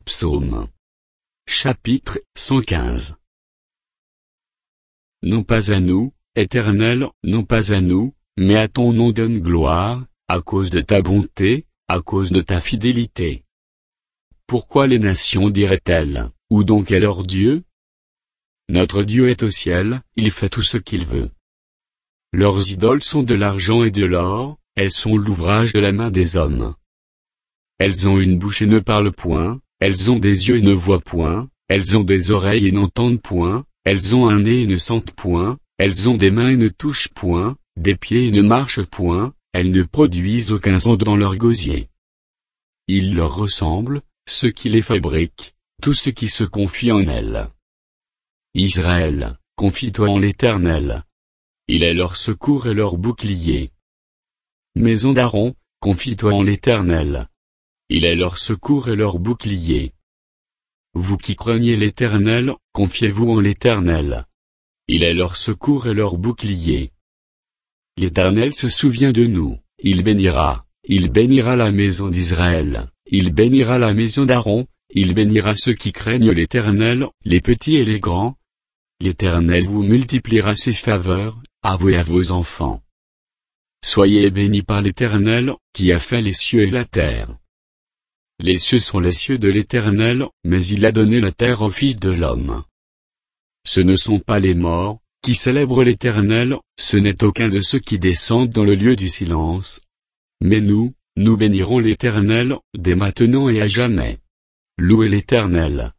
Psaume. Chapitre 115. Non pas à nous, Éternel, non pas à nous, mais à ton nom donne gloire, à cause de ta bonté, à cause de ta fidélité. Pourquoi les nations diraient-elles, où donc est leur Dieu? Notre Dieu est au ciel, il fait tout ce qu'il veut. Leurs idoles sont de l'argent et de l'or, elles sont l'ouvrage de la main des hommes. Elles ont une bouche et ne parlent point, elles ont des yeux et ne voient point, elles ont des oreilles et n'entendent point, elles ont un nez et ne sentent point, elles ont des mains et ne touchent point, des pieds et ne marchent point, elles ne produisent aucun son dans leur gosier. Ils leur ressemblent, ceux qui les fabriquent, tous ceux qui se confient en elles. Israël, confie-toi en l'Éternel. Il est leur secours et leur bouclier. Maison d'Aaron, confie-toi en l'Éternel. Il est leur secours et leur bouclier. Vous qui craignez l'Éternel, confiez-vous en l'Éternel. Il est leur secours et leur bouclier. L'Éternel se souvient de nous, il bénira la maison d'Israël, il bénira la maison d'Aaron, il bénira ceux qui craignent l'Éternel, les petits et les grands. L'Éternel vous multipliera ses faveurs, avouez à vos enfants. Soyez bénis par l'Éternel, qui a fait les cieux et la terre. Les cieux sont les cieux de l'Éternel, mais il a donné la terre au Fils de l'homme. Ce ne sont pas les morts, qui célèbrent l'Éternel, ce n'est aucun de ceux qui descendent dans le lieu du silence. Mais nous bénirons l'Éternel, dès maintenant et à jamais. Louez l'Éternel.